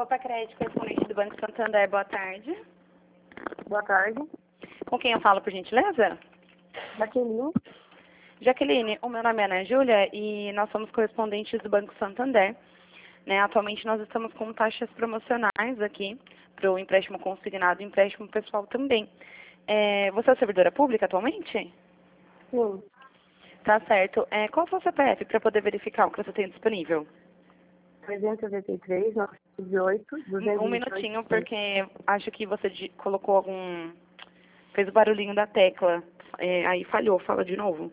Copa Crédito, correspondente do Banco Santander, boa tarde. Boa tarde. Com quem eu falo, por gentileza? Jaqueline. Jaqueline, o meu nome é Ana Júlia e nós somos correspondentes do Banco Santander. Atualmente nós estamos com taxas promocionais aqui para o empréstimo consignado e empréstimo pessoal também. Você é servidora pública atualmente? Sim. Tá certo. Qual é o seu CPF para poder verificar o que você tem disponível? 383, 908, 228. Um minutinho, porque acho que você colocou fez o barulhinho da tecla. Aí falhou, fala de novo.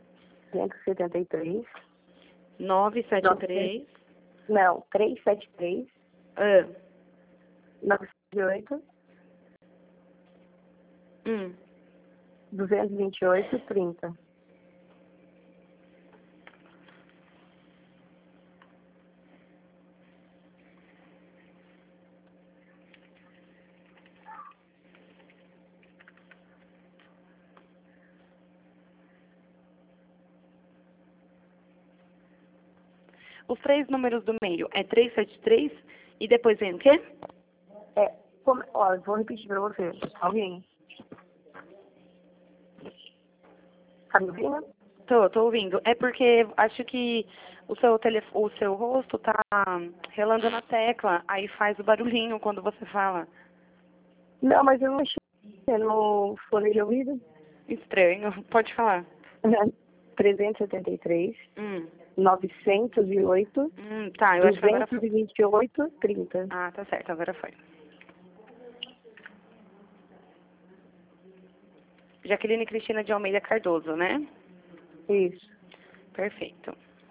173. 973. Não, 373. 908. 228, 30. Os três números do meio é 373 e depois vem o quê? Ó, vou repetir pra você. Alguém? Tá me ouvindo? Tô ouvindo. É porque acho que o seu rosto tá relando na tecla, aí faz o barulhinho quando você fala. Não, mas eu não mexi no fone de ouvido. Estranho. Pode falar. 373, 908, Tá, eu acho que agora foi. 228, 30. Ah, tá certo, agora foi. Jaqueline Cristina de Almeida Cardoso, né? Isso. Perfeito.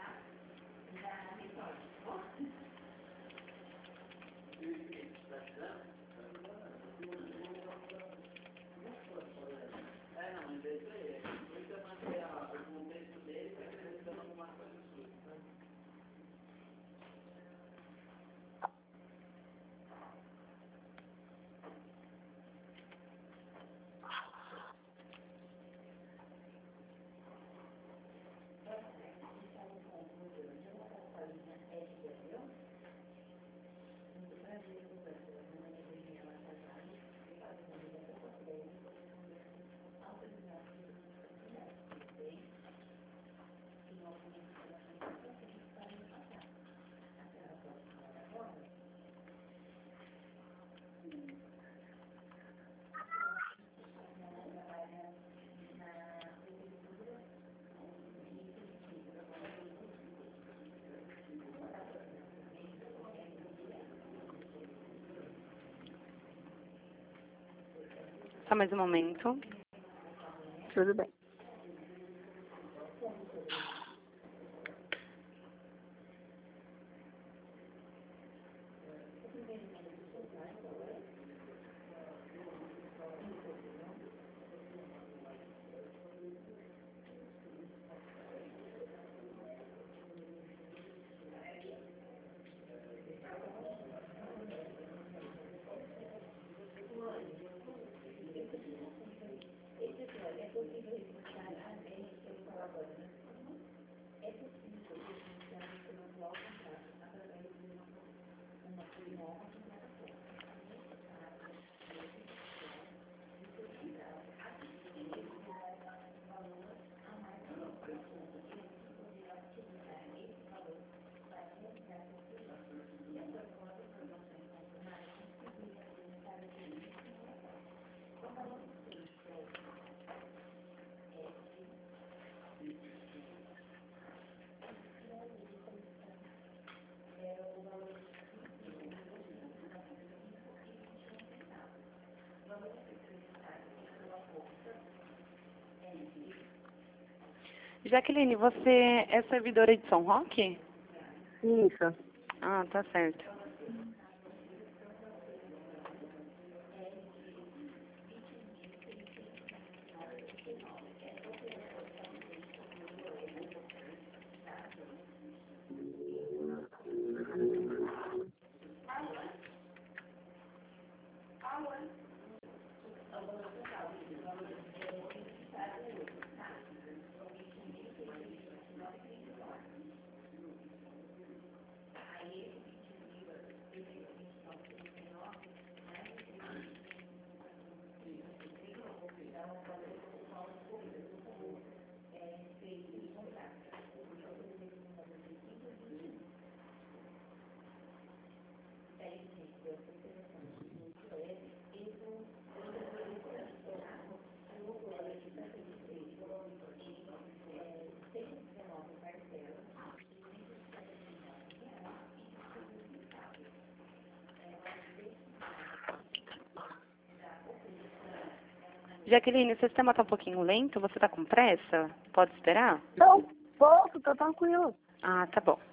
Só mais um momento. Tudo bem. Jaqueline, você é servidora de São Roque? Isso. Ah, tá certo. Jaqueline, o sistema está um pouquinho lento, você está com pressa? Pode esperar? Não, posso, tá tranquilo. Ah, tá bom.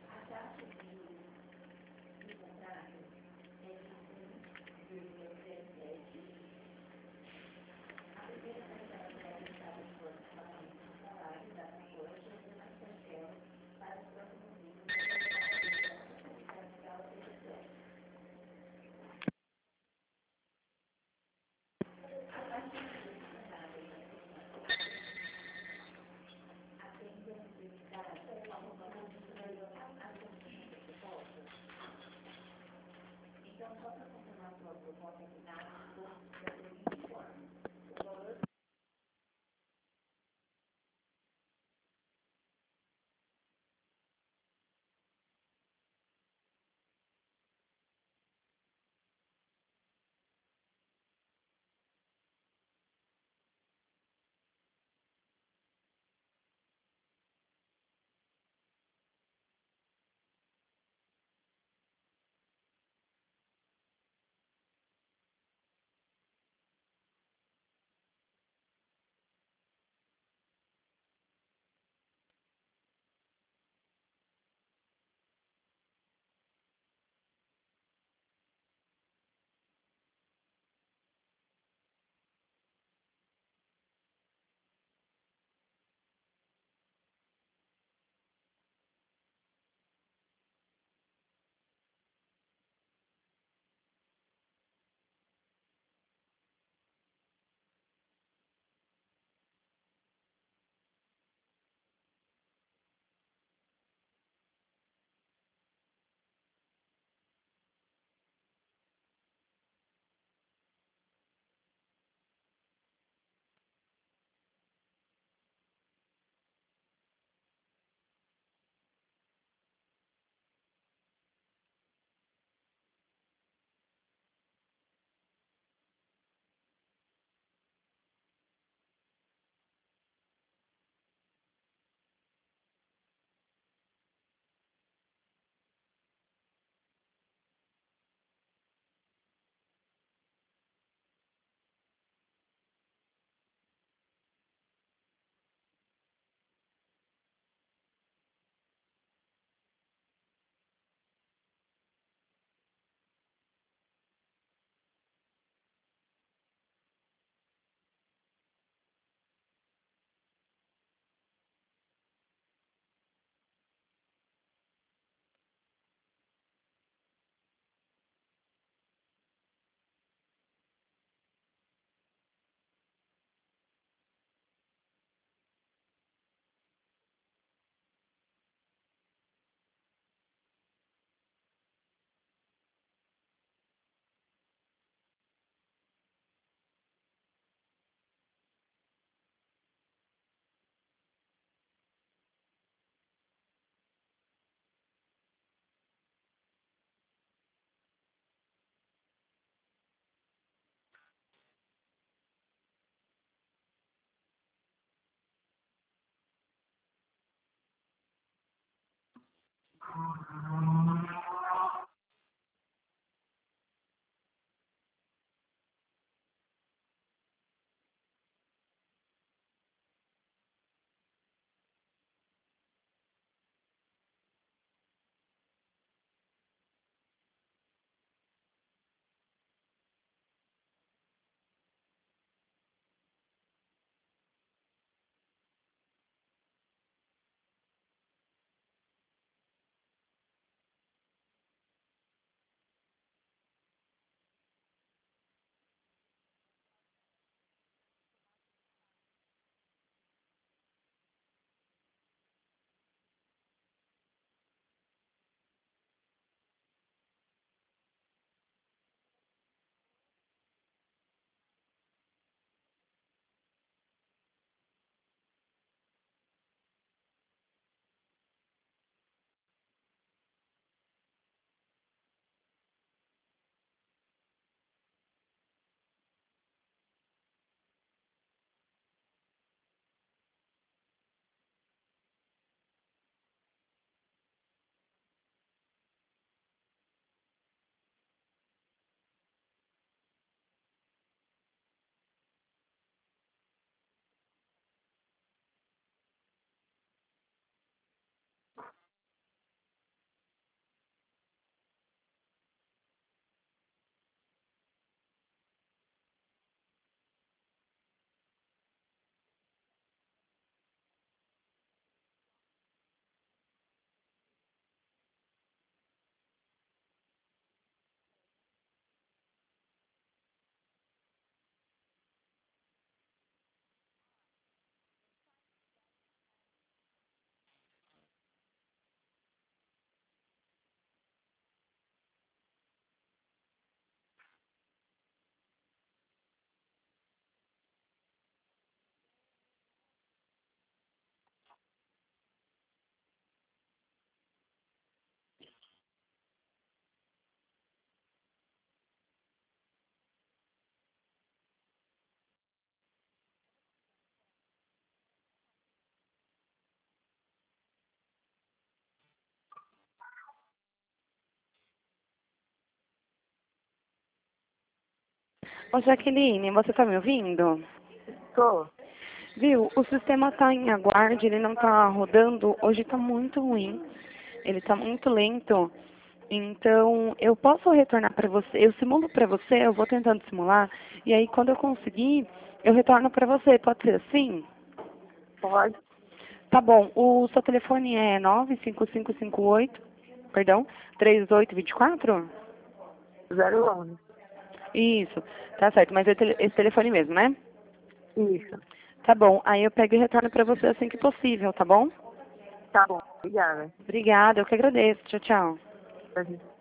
Ô, Jaqueline, você tá me ouvindo? Tô. Viu? O sistema tá em aguarde, ele não tá rodando. Hoje tá muito ruim. Ele tá muito lento. Então, eu posso retornar para você. Eu simulo para você, eu vou tentando simular. E aí, quando eu conseguir, eu retorno para você. Pode ser assim? Pode. Tá bom. O seu telefone é 95558, perdão, 3824? 09. Isso. Tá certo, mas é esse telefone mesmo, né? Isso. Tá bom. Aí eu pego e retorno para você assim que possível, tá bom? Tá bom. Obrigada. Obrigada, eu que agradeço. Tchau, tchau. Prazer.